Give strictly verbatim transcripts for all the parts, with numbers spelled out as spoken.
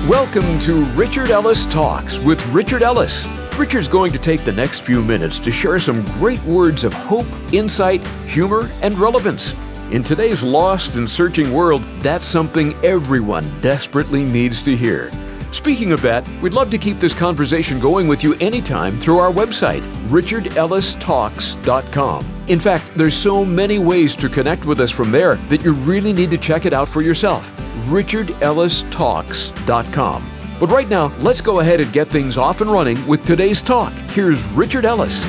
Welcome to Richard Ellis Talks with Richard Ellis. Richard's going to take the next few minutes to share some great words of hope, insight, humor, and relevance. In today's lost and searching world, that's something everyone desperately needs to hear. Speaking of that, we'd love to keep this conversation going with you anytime through our website, richard ellis talks dot com. In fact, there's so many ways to connect with us from there that you really need to check it out for yourself, richard ellis talks dot com. But right now, let's go ahead and get things off and running with today's talk. Here's Richard Ellis.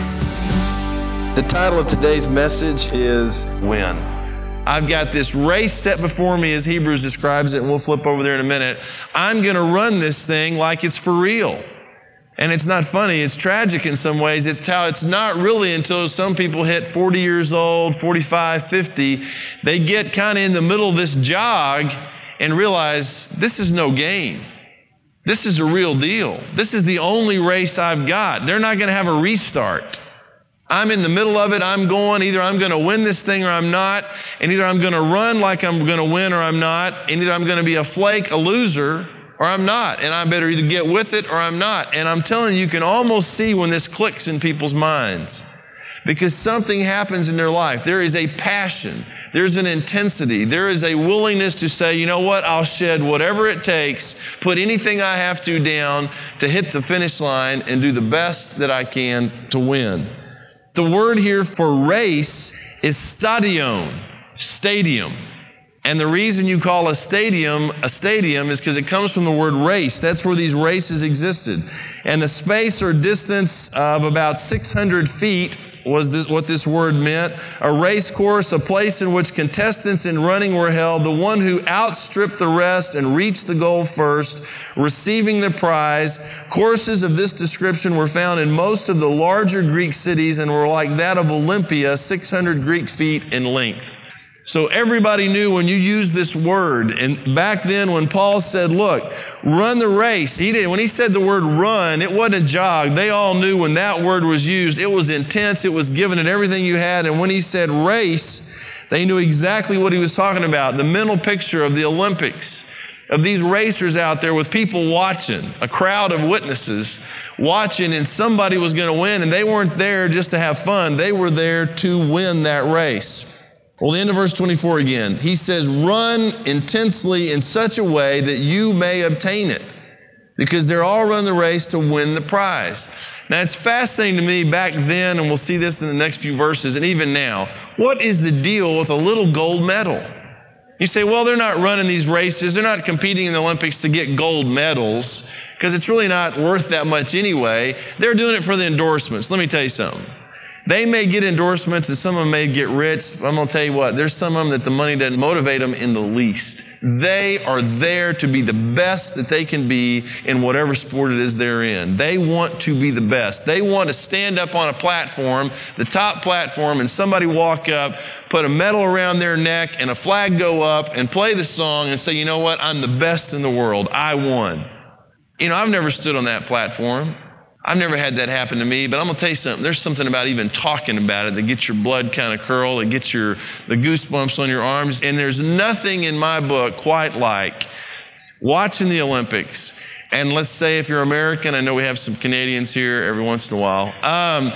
The title of today's message is Win. I've got this race set before me, as Hebrews describes it, and we'll flip over there in a minute. I'm going to run this thing like it's for real. And it's not funny, it's tragic in some ways. It's how it's not really until some people hit forty years old, forty-five, fifty, they get kind of in the middle of this jog and realize this is no game. This is a real deal. This is the only race I've got. They're not going to have a restart. I'm in the middle of it. I'm going. Either I'm going to win this thing or I'm not. And either I'm going to run like I'm going to win or I'm not. And either I'm going to be a flake, a loser, or I'm not. And I better either get with it or I'm not. And I'm telling you, you can almost see when this clicks in people's minds. Because something happens in their life. There is a passion. There's an intensity. There is a willingness to say, you know what, I'll shed whatever it takes, put anything I have to down to hit the finish line and do the best that I can to win. The word here for race is stadion, stadium. And the reason you call a stadium a stadium is because it comes from the word race. That's where these races existed. And the space or distance of about six hundred feet was this, what this word meant. A race course, a place in which contestants in running were held. The one who outstripped the rest and reached the goal first, receiving the prize. Courses of this description were found in most of the larger Greek cities and were like that of Olympia, six hundred Greek feet in length. So everybody knew when you used this word, and back then when Paul said, look, run the race, he did. When he said the word run, it wasn't a jog. They all knew when that word was used, it was intense, it was giving it everything you had. And when he said race, they knew exactly what he was talking about. The mental picture of the Olympics, of these racers out there with people watching, a crowd of witnesses watching, and somebody was going to win, and they weren't there just to have fun. They were there to win that race. Well, the end of verse twenty-four again. He says, run intensely in such a way that you may obtain it. Because they're all running the race to win the prize. Now, it's fascinating to me back then, and we'll see this in the next few verses, and even now. What is the deal with a little gold medal? You say, well, they're not running these races. They're not competing in the Olympics to get gold medals, because it's really not worth that much anyway. They're doing it for the endorsements. Let me tell you something. They may get endorsements and some of them may get rich. I'm going to tell you what, there's some of them that the money doesn't motivate them in the least. They are there to be the best that they can be in whatever sport it is they're in. They want to be the best. They want to stand up on a platform, the top platform, and somebody walk up, put a medal around their neck and a flag go up and play the song and say, you know what, I'm the best in the world. I won. You know, I've never stood on that platform. I've never had that happen to me, but I'm going to tell you something. There's something about even talking about it that gets your blood kind of curl. It gets your the goosebumps on your arms. And there's nothing in my book quite like watching the Olympics. And let's say if you're American, I know we have some Canadians here every once in a while. Um,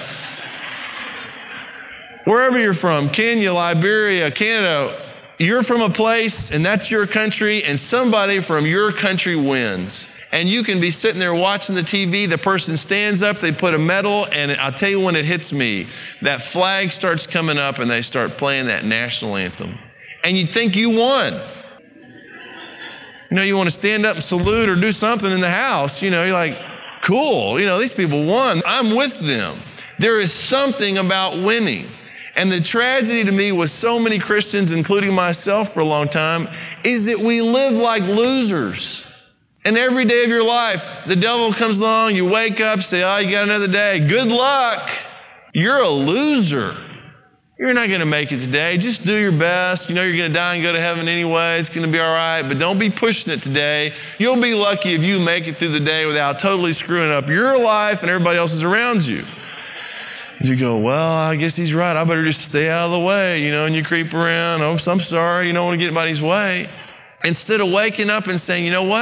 wherever you're from, Kenya, Liberia, Canada, you're from a place and that's your country and somebody from your country wins. And you can be sitting there watching the T V, the person stands up, they put a medal, and I'll tell you when it hits me, that flag starts coming up and they start playing that national anthem. And you think you won. You know, you want to stand up and salute or do something in the house. You know, you're like, cool, you know, these people won. I'm with them. There is something about winning. And the tragedy to me with so many Christians, including myself for a long time, is that we live like losers. And every day of your life, the devil comes along, you wake up, say, oh, you got another day. Good luck. You're a loser. You're not going to make it today. Just do your best. You know you're going to die and go to heaven anyway. It's going to be all right. But don't be pushing it today. You'll be lucky if you make it through the day without totally screwing up your life and everybody else's around you. You go, well, I guess he's right. I better just stay out of the way, you know, and you creep around. Oh, I'm sorry. You don't want to get anybody's way. Instead of waking up and saying, you know what?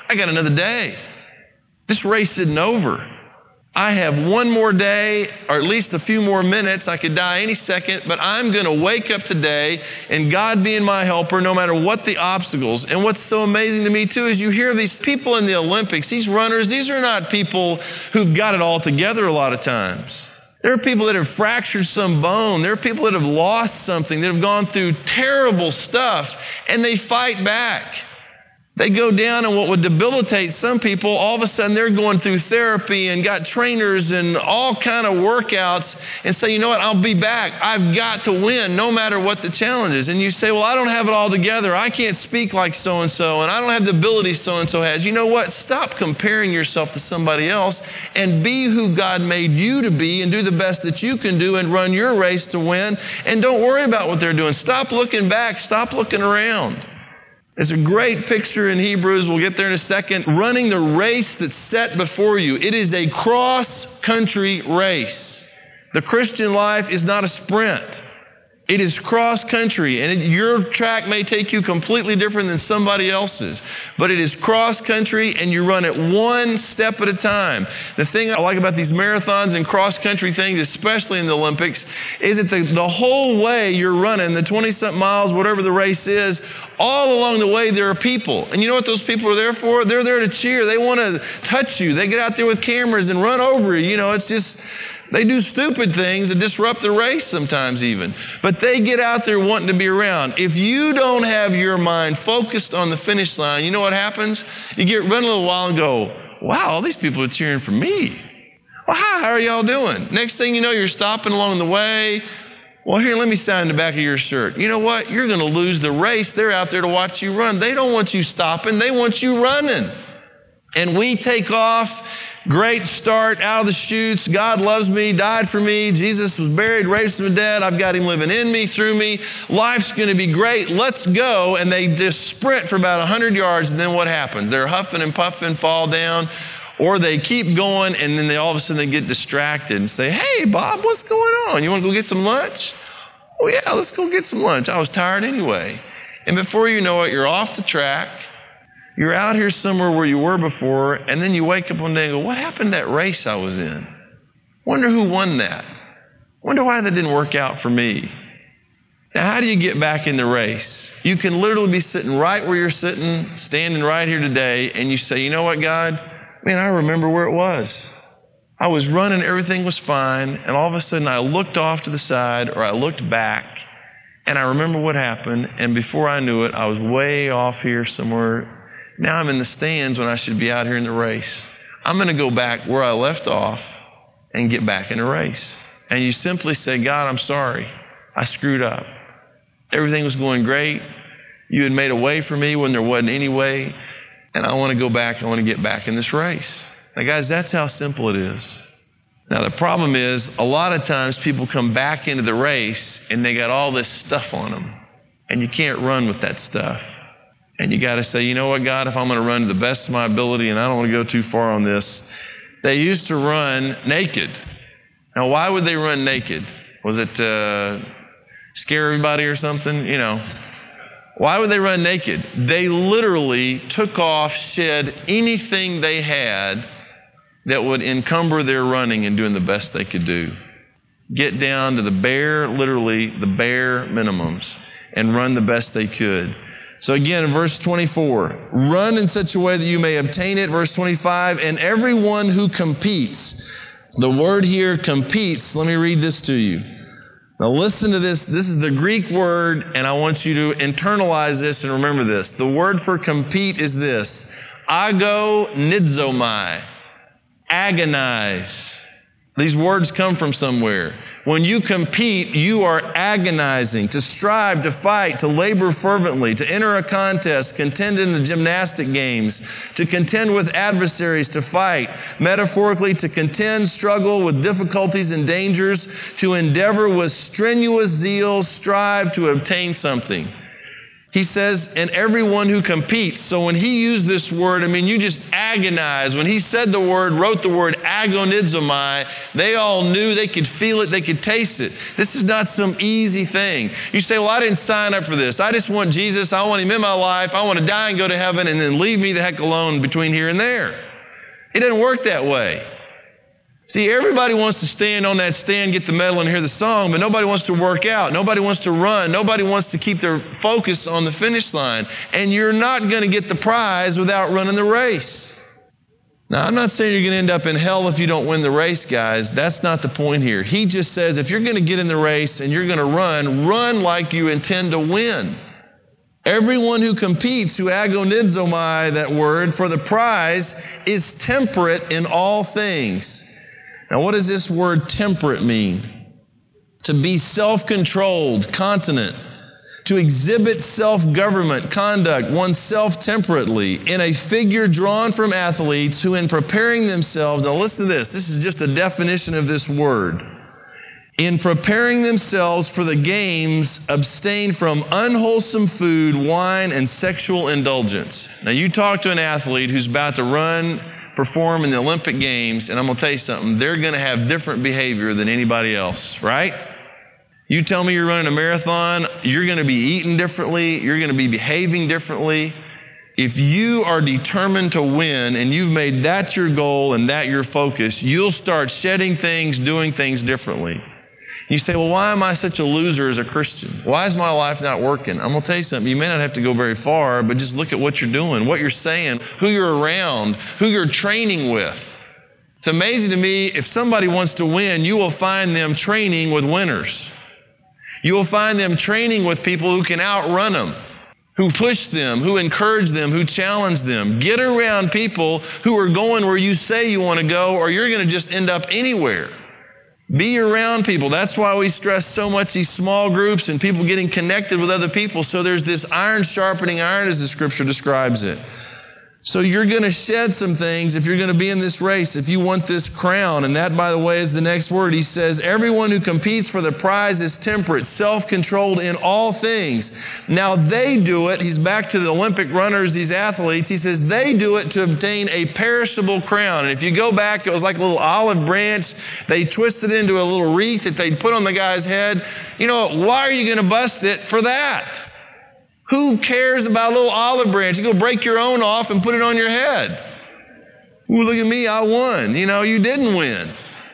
I got another day. This race isn't over. I have one more day, or at least a few more minutes. I could die any second, but I'm going to wake up today and God being my helper no matter what the obstacles. And what's so amazing to me too is you hear these people in the Olympics, these runners, these are not people who've got it all together a lot of times. There are people that have fractured some bone. There are people that have lost something, that have gone through terrible stuff, and they fight back. They go down and what would debilitate some people, all of a sudden they're going through therapy and got trainers and all kind of workouts and say, you know what, I'll be back. I've got to win no matter what the challenge is. And you say, well, I don't have it all together. I can't speak like so-and-so and I don't have the ability so-and-so has. You know what? Stop comparing yourself to somebody else and be who God made you to be and do the best that you can do and run your race to win. And don't worry about what they're doing. Stop looking back. Stop looking around. It's a great picture in Hebrews. We'll get there in a second. Running the race that's set before you. It is a cross-country race. The Christian life is not a sprint. It is cross-country, and it, your track may take you completely different than somebody else's, but it is cross-country, and you run it one step at a time. The thing I like about these marathons and cross-country things, especially in the Olympics, is that the, the whole way you're running, the twenty-something miles, whatever the race is, all along the way there are people. And you know what those people are there for? They're there to cheer. They want to touch you. They get out there with cameras and run over you. You know, it's just... They do stupid things that disrupt the race sometimes even. But they get out there wanting to be around. If you don't have your mind focused on the finish line, you know what happens? You get run a little while and go, wow, all these people are cheering for me. Well, hi, how are y'all doing? Next thing you know, you're stopping along the way. Well, here, let me sign the back of your shirt. You know what? You're going to lose the race. They're out there to watch you run. They don't want you stopping. They want you running. And we take off. Great start out of the chutes. God loves me, died for me. Jesus was buried, raised from the dead. I've got him living in me, through me. Life's going to be great. Let's go. And they just sprint for about one hundred yards. And then what happens? They're huffing and puffing, fall down. Or they keep going, and then they all of a sudden they get distracted and say, hey, Bob, what's going on? You want to go get some lunch? Oh, yeah, let's go get some lunch. I was tired anyway. And before you know it, you're off the track. You're out here somewhere where you were before, and then you wake up one day and go, what happened to that race I was in? Wonder who won that? Wonder why that didn't work out for me? Now, how do you get back in the race? You can literally be sitting right where you're sitting, standing right here today, and you say, you know what, God? Man, I remember where it was. I was running, everything was fine, and all of a sudden I looked off to the side, or I looked back, and I remember what happened, and before I knew it, I was way off here somewhere. Now I'm in the stands when I should be out here in the race. I'm going to go back where I left off and get back in the race. And you simply say, God, I'm sorry. I screwed up. Everything was going great. You had made a way for me when there wasn't any way. And I want to go back. I want to get back in this race. Now, guys, that's how simple it is. Now, the problem is a lot of times people come back into the race and they got all this stuff on them. And you can't run with that stuff. And you got to say, you know what, God, if I'm going to run to the best of my ability, and I don't want to go too far on this. They used to run naked. Now, why would they run naked? Was it uh, scare everybody or something? You know, why would they run naked? They literally took off, shed anything they had that would encumber their running and doing the best they could do. Get down to the bare, literally the bare minimums and run the best they could. So again, in verse twenty-four, run in such a way that you may obtain it. Verse twenty-five, and everyone who competes. The word here, competes, let me read this to you. Now listen to this. This is the Greek word, and I want you to internalize this and remember this. The word for compete is this. Agonizomai. Agonize. These words come from somewhere. When you compete, you are agonizing, to strive, to fight, to labor fervently, to enter a contest, contend in the gymnastic games, to contend with adversaries, to fight, metaphorically, to contend, struggle with difficulties and dangers, to endeavor with strenuous zeal, strive to obtain something. He says, and everyone who competes. So when he used this word, I mean, you just agonize. When he said the word, wrote the word agonizomai, they all knew, they could feel it, they could taste it. This is not some easy thing. You say, well, I didn't sign up for this. I just want Jesus. I want him in my life. I want to die and go to heaven and then leave me the heck alone between here and there. It doesn't work that way. See, everybody wants to stand on that stand, get the medal, and hear the song, but nobody wants to work out. Nobody wants to run. Nobody wants to keep their focus on the finish line. And you're not going to get the prize without running the race. Now, I'm not saying you're going to end up in hell if you don't win the race, guys. That's not the point here. He just says if you're going to get in the race and you're going to run, run like you intend to win. Everyone who competes, who agonizomai, that word, for the prize, is temperate in all things. Now, what does this word temperate mean? To be self-controlled, continent. To exhibit self-government, conduct oneself temperately in a figure drawn from athletes who in preparing themselves, now listen to this, this is just a definition of this word. In preparing themselves for the games, abstain from unwholesome food, wine, and sexual indulgence. Now, you talk to an athlete who's about to run, perform in the Olympic Games, and I'm going to tell you something, they're going to have different behavior than anybody else, right? You tell me you're running a marathon, you're going to be eating differently, you're going to be behaving differently. If you are determined to win and you've made that your goal and that your focus, you'll start shedding things, doing things differently. You say, well, why am I such a loser as a Christian? Why is my life not working? I'm going to tell you something. You may not have to go very far, but just look at what you're doing, what you're saying, who you're around, who you're training with. It's amazing to me, if somebody wants to win, you will find them training with winners. You will find them training with people who can outrun them, who push them, who encourage them, who challenge them. Get around people who are going where you say you want to go, or you're going to just end up anywhere. Be around people. That's why we stress so much these small groups and people getting connected with other people. So there's this iron sharpening iron, as the scripture describes it. So you're going to shed some things if you're going to be in this race, if you want this crown. And that, by the way, is the next word. He says, everyone who competes for the prize is temperate, self-controlled in all things. Now they do it. He's back to the Olympic runners, these athletes. He says they do it to obtain a perishable crown. And if you go back, it was like a little olive branch. They twisted it into a little wreath that they'd put on the guy's head. You know, why are you going to bust it for that? Who cares about a little olive branch? You go break your own off and put it on your head. Ooh, look at me, I won. You know, you didn't win.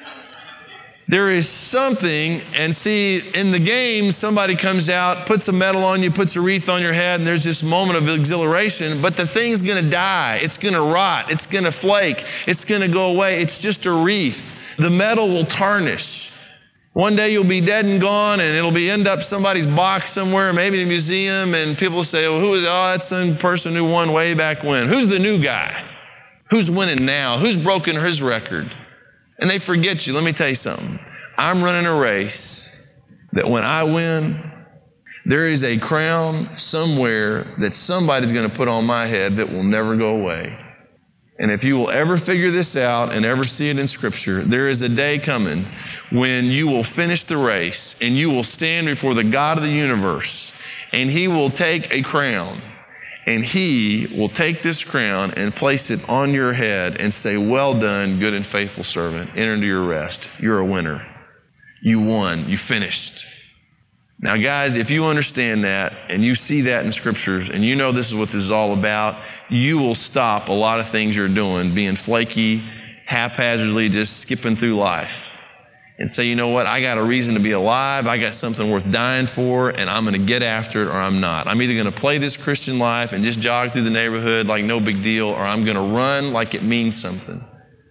There is something, and see, in the game, somebody comes out, puts a medal on you, puts a wreath on your head, and there's this moment of exhilaration, but the thing's going to die. It's going to rot. It's going to flake. It's going to go away. It's just a wreath. The medal will tarnish. One day you'll be dead and gone, and it'll be end up somebody's box somewhere, maybe in a museum, and people will say, well, who is, oh, that's some person who won way back when. Who's the new guy? Who's winning now? Who's broken his record? And they forget you. Let me tell you something. I'm running a race that when I win, there is a crown somewhere that somebody's going to put on my head that will never go away. And if you will ever figure this out and ever see it in Scripture, there is a day coming when you will finish the race and you will stand before the God of the universe, and He will take a crown, and He will take this crown and place it on your head and say, well done, good and faithful servant. Enter into your rest. You're a winner. You won. You finished. Now, guys, if you understand that and you see that in Scriptures and you know this is what this is all about, you will stop a lot of things you're doing, being flaky, haphazardly, just skipping through life, and say, you know what, I got a reason to be alive, I got something worth dying for, and I'm going to get after it or I'm not. I'm either going to play this Christian life and just jog through the neighborhood like no big deal, or I'm going to run like it means something.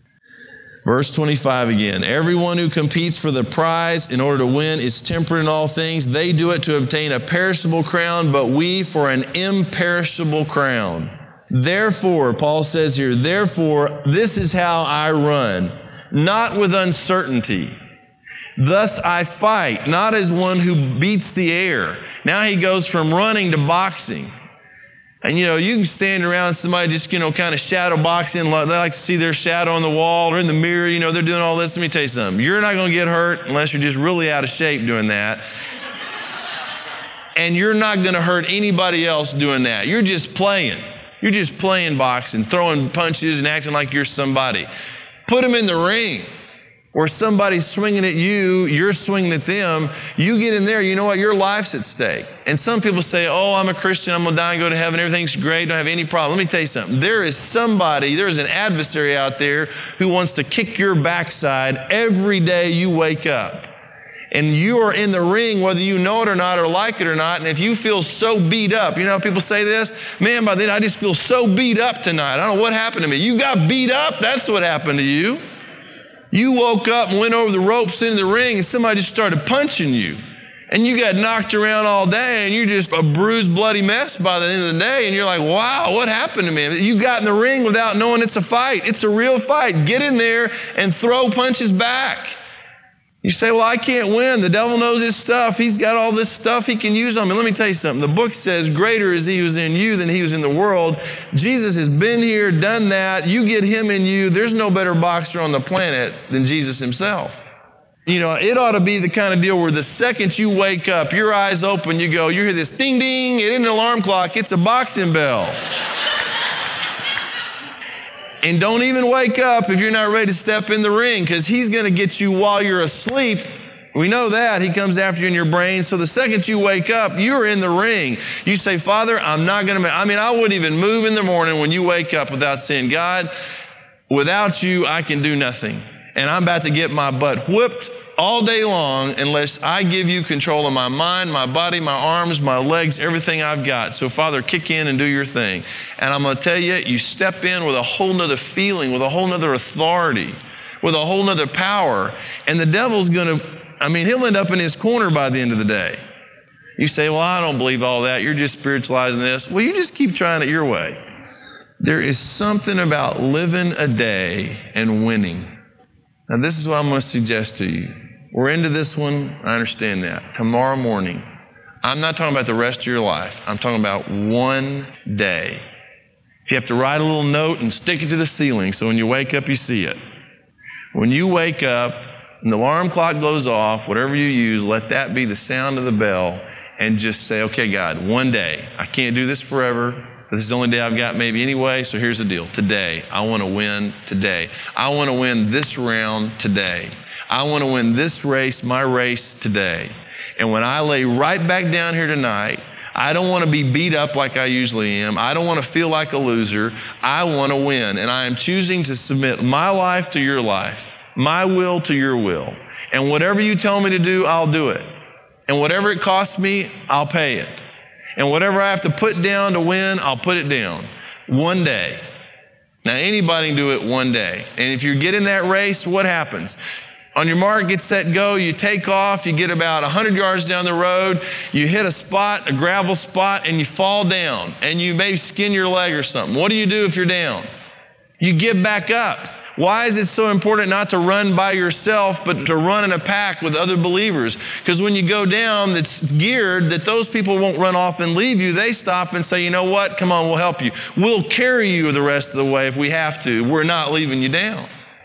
Verse twenty-five again. Everyone who competes for the prize in order to win is temperate in all things. They do it to obtain a perishable crown, but we for an imperishable crown. Therefore, Paul says here, therefore, this is how I run, not with uncertainty. Thus I fight, not as one who beats the air. Now he goes from running to boxing. And, you know, you can stand around somebody just, you know, kind of shadow boxing. They like to see their shadow on the wall or in the mirror. You know, they're doing all this. Let me tell you something. You're not going to get hurt unless you're just really out of shape doing that. and you're not going to hurt anybody else doing that. You're just playing. You're just playing boxing, throwing punches and acting like you're somebody. Put them in the ring where somebody's swinging at you, you're swinging at them. You get in there, you know what? Your life's at stake. And some people say, oh, I'm a Christian, I'm going to die and go to heaven, everything's great, don't have any problem. Let me tell you something. There is somebody, there is an adversary out there who wants to kick your backside every day you wake up. And you are in the ring whether you know it or not or like it or not. And if you feel so beat up, you know how people say this? Man, by then I just feel so beat up tonight. I don't know what happened to me. You got beat up? That's what happened to you. You woke up and went over the ropes into the ring and somebody just started punching you. And you got knocked around all day and you're just a bruised, bloody mess by the end of the day. And you're like, wow, what happened to me? You got in the ring without knowing it's a fight. It's a real fight. Get in there and throw punches back. You say, well, I can't win. The devil knows his stuff. He's got all this stuff he can use on me. Let me tell you something. The book says, greater is he who's in you than he who's in the world. Jesus has been here, done that. You get him in you. There's no better boxer on the planet than Jesus himself. You know, it ought to be the kind of deal where the second you wake up, your eyes open, you go, you hear this ding, ding. It isn't an alarm clock. It's a boxing bell. And don't even wake up if you're not ready to step in the ring, because he's going to get you while you're asleep. We know that. He comes after you in your brain. So the second you wake up, you're in the ring. You say, Father, I'm not going to, I mean, I wouldn't even move in the morning when you wake up without saying, God, without you, I can do nothing. And I'm about to get my butt whooped all day long unless I give you control of my mind, my body, my arms, my legs, everything I've got. So, Father, kick in and do your thing. And I'm going to tell you, you step in with a whole nother feeling, with a whole nother authority, with a whole nother power. And the devil's going to, I mean, he'll end up in his corner by the end of the day. You say, well, I don't believe all that. You're just spiritualizing this. Well, you just keep trying it your way. There is something about living a day and winning. Now, this is what I'm going to suggest to you. We're into this one. I understand that. Tomorrow morning, I'm not talking about the rest of your life. I'm talking about one day. If you have to write a little note and stick it to the ceiling so when you wake up, you see it. When you wake up and the alarm clock goes off, whatever you use, let that be the sound of the bell and just say, okay, God, one day. I can't do this forever. This is the only day I've got maybe anyway, so here's the deal. Today, I want to win today. I want to win this round today. I want to win this race, my race today. And when I lay right back down here tonight, I don't want to be beat up like I usually am. I don't want to feel like a loser. I want to win. And I am choosing to submit my life to your life, my will to your will. And whatever you tell me to do, I'll do it. And whatever it costs me, I'll pay it. And whatever I have to put down to win, I'll put it down. One day. Now, anybody can do it one day. And if you get in that race, what happens? On your mark, get set, go. You take off. You get about one hundred yards down the road. You hit a spot, a gravel spot, and you fall down. And you may skin your leg or something. What do you do if you're down? You get back up. Why is it so important not to run by yourself, but to run in a pack with other believers? Because when you go down, that's geared that those people won't run off and leave you. They stop and say, you know what? Come on, we'll help you. We'll carry you the rest of the way if we have to. We're not leaving you down.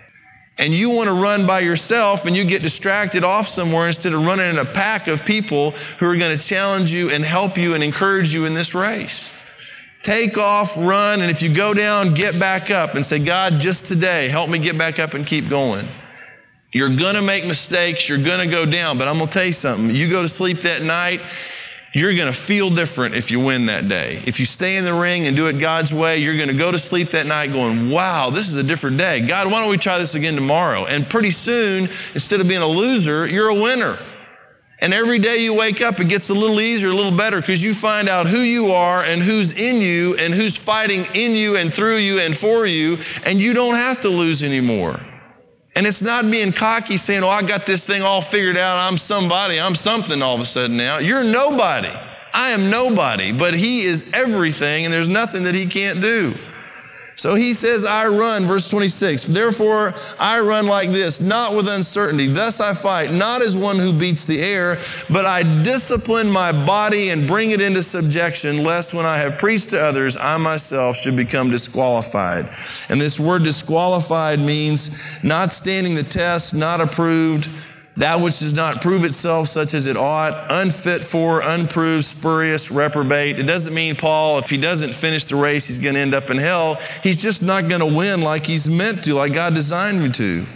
And you want to run by yourself and you get distracted off somewhere instead of running in a pack of people who are going to challenge you and help you and encourage you in this race. Take off, run, and if you go down, get back up and say, God, just today, help me get back up and keep going. You're going to make mistakes. You're going to go down. But I'm going to tell you something. You go to sleep that night, you're going to feel different if you win that day. If you stay in the ring and do it God's way, you're going to go to sleep that night going, wow, this is a different day. God, why don't we try this again tomorrow? And pretty soon, instead of being a loser, you're a winner. And every day you wake up, it gets a little easier, a little better, because you find out who you are and who's in you and who's fighting in you and through you and for you, and you don't have to lose anymore. And it's not being cocky saying, oh, I got this thing all figured out. I'm somebody. I'm something all of a sudden now. You're nobody. I am nobody, but He is everything, and there's nothing that He can't do. So He says, I run, verse twenty-six, therefore I run like this, not with uncertainty. Thus I fight, not as one who beats the air, but I discipline my body and bring it into subjection, lest when I have preached to others, I myself should become disqualified. And this word disqualified means not standing the test, not approved, that which does not prove itself such as it ought, unfit for, unproved, spurious, reprobate. It doesn't mean Paul, if he doesn't finish the race, he's going to end up in hell. He's just not going to win like he's meant to, like God designed him to.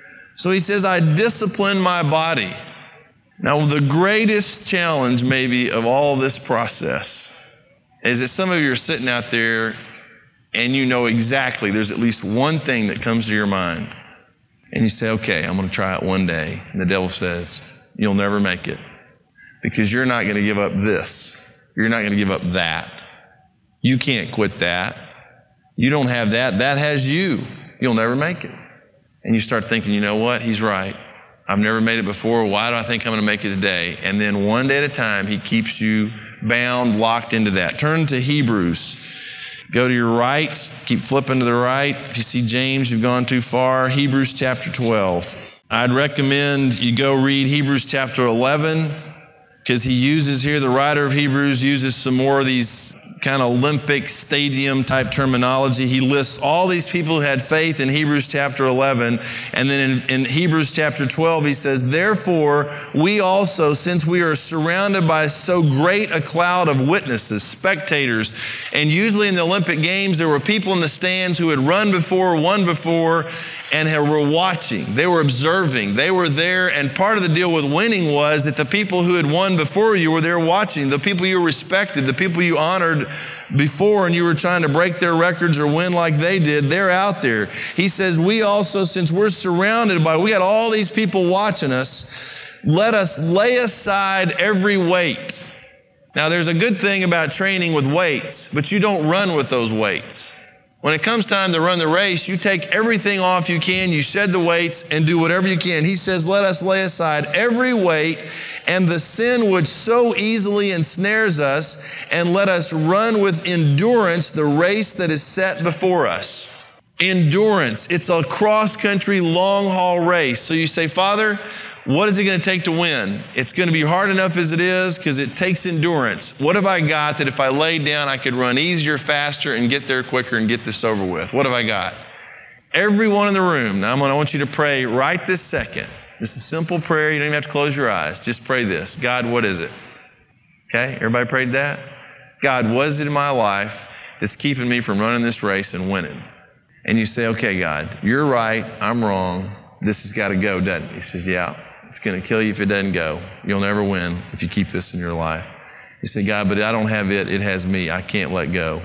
So he says, I discipline my body. Now, the greatest challenge maybe of all this process is that some of you are sitting out there and you know exactly there's at least one thing that comes to your mind. And you say, okay, I'm going to try it one day. And the devil says, you'll never make it because you're not going to give up this. You're not going to give up that. You can't quit that. You don't have that. That has you. You'll never make it. And you start thinking, you know what? He's right. I've never made it before. Why do I think I'm going to make it today? And then one day at a time, he keeps you bound, locked into that. Turn to Hebrews. Go to your right, keep flipping to the right. If you see James, you've gone too far. Hebrews chapter twelve. I'd recommend you go read Hebrews chapter eleven, because he uses here, the writer of Hebrews uses some more of these kind of Olympic stadium type terminology. He lists all these people who had faith in Hebrews chapter eleven. And then in, in Hebrews chapter twelve, he says, therefore, we also, since we are surrounded by so great a cloud of witnesses, spectators, and usually in the Olympic Games, there were people in the stands who had run before, won before, and were watching. They were observing. They were there, and part of the deal with winning was that the people who had won before you were there watching. The people you respected, the people you honored before, and you were trying to break their records or win like they did, they're out there. He says, we also, since we're surrounded by, we got all these people watching us, let us lay aside every weight. Now, there's a good thing about training with weights, but you don't run with those weights. When it comes time to run the race, you take everything off you can, you shed the weights, and do whatever you can. He says, let us lay aside every weight and the sin which so easily ensnares us, and let us run with endurance the race that is set before us. Endurance. It's a cross-country, long-haul race. So you say, Father, what is it going to take to win? It's going to be hard enough as it is because it takes endurance. What have I got that if I laid down, I could run easier, faster, and get there quicker and get this over with? What have I got? Everyone in the room, now I'm going to, I want you to pray right this second. This is a simple prayer. You don't even have to close your eyes. Just pray this. God, what is it? Okay, everybody prayed that? God, what is it in my life that's keeping me from running this race and winning? And you say, okay, God, you're right. I'm wrong. This has got to go, doesn't it? He says, yeah. It's going to kill you if it doesn't go. You'll never win if you keep this in your life. You say, God, but I don't have it. It has me. I can't let go.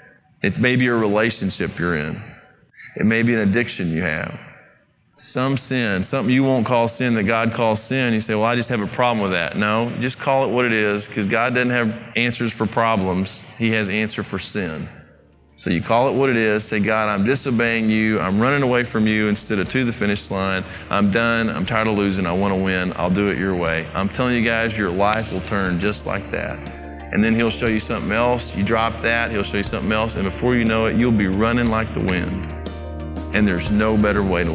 It may be a relationship you're in. It may be an addiction you have. Some sin, something you won't call sin that God calls sin. You say, well, I just have a problem with that. No, just call it what it is, because God doesn't have answers for problems. He has answer for sin. So you call it what it is. Say, God, I'm disobeying you. I'm running away from you instead of to the finish line. I'm done. I'm tired of losing. I want to win. I'll do it your way. I'm telling you guys, your life will turn just like that. And then he'll show you something else. You drop that, he'll show you something else. And before you know it, you'll be running like the wind. And there's no better way to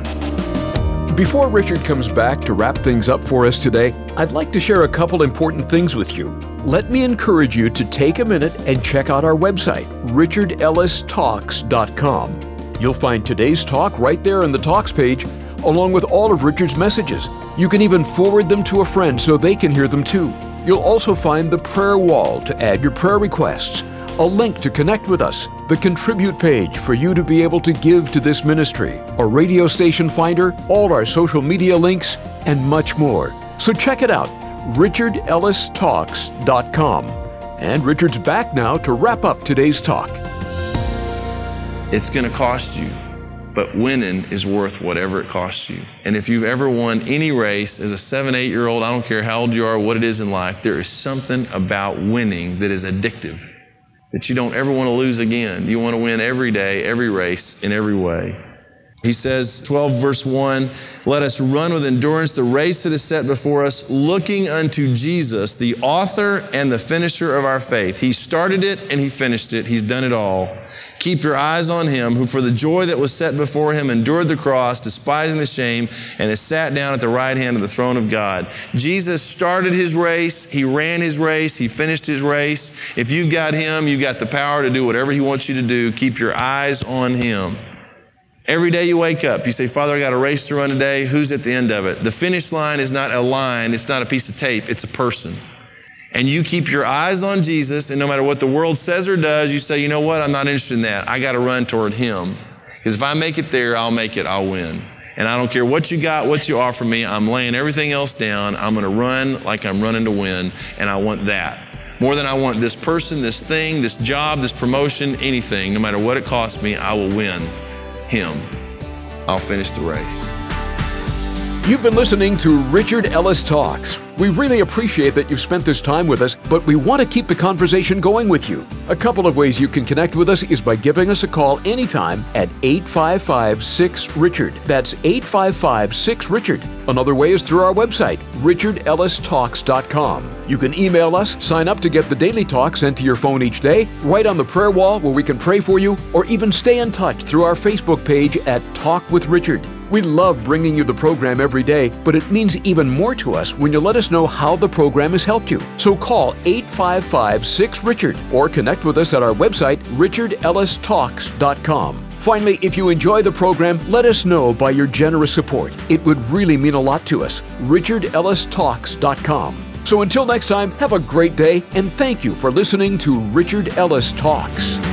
live. Before Richard comes back to wrap things up for us today, I'd like to share a couple important things with you. Let me encourage you to take a minute and check out our website, richard ellis talks dot com. You'll find today's talk right there on the Talks page, along with all of Richard's messages. You can even forward them to a friend so they can hear them too. You'll also find the prayer wall to add your prayer requests, a link to connect with us, the contribute page for you to be able to give to this ministry, a radio station finder, all our social media links, and much more. So check it out, richard ellis talks dot com. And Richard's back now to wrap up today's talk. It's going to cost you, but winning is worth whatever it costs you. And if you've ever won any race as a seven, eight-year-old, I don't care how old you are, what it is in life, there is something about winning that is addictive, that you don't ever want to lose again. You want to win every day, every race, in every way. He says, twelve verse one, let us run with endurance the race that is set before us, looking unto Jesus, the author and the finisher of our faith. He started it and he finished it. He's done it all. Keep your eyes on him, who for the joy that was set before him endured the cross, despising the shame, and has sat down at the right hand of the throne of God. Jesus started his race. He ran his race. He finished his race. If you've got him, you've got the power to do whatever he wants you to do. Keep your eyes on him. Every day you wake up, you say, Father, I got a race to run today. Who's at the end of it? The finish line is not a line. It's not a piece of tape. It's a person. And you keep your eyes on Jesus, and no matter what the world says or does, you say, you know what? I'm not interested in that. I got to run toward Him. Because if I make it there, I'll make it. I'll win. And I don't care what you got, what you offer me. I'm laying everything else down. I'm going to run like I'm running to win, and I want that. More than I want this person, this thing, this job, this promotion, anything. No matter what it costs me, I will win Him. I'll finish the race. You've been listening to Richard Ellis Talks. We really appreciate that you've spent this time with us, but we want to keep the conversation going with you. A couple of ways you can connect with us is by giving us a call anytime at eight five five, six, Richard. That's eight five five, six, Richard. Another way is through our website, richard ellis talks dot com. You can email us, sign up to get the daily talk sent to your phone each day, write on the prayer wall where we can pray for you, or even stay in touch through our Facebook page at Talk with Richard. We love bringing you the program every day, but it means even more to us when you let us know how the program has helped you. So call eight five five, six, Richard or connect with us at our website, richard ellis talks dot com. Finally, if you enjoy the program, let us know by your generous support. It would really mean a lot to us. richard ellis talks dot com. So until next time, have a great day, and thank you for listening to Richard Ellis Talks.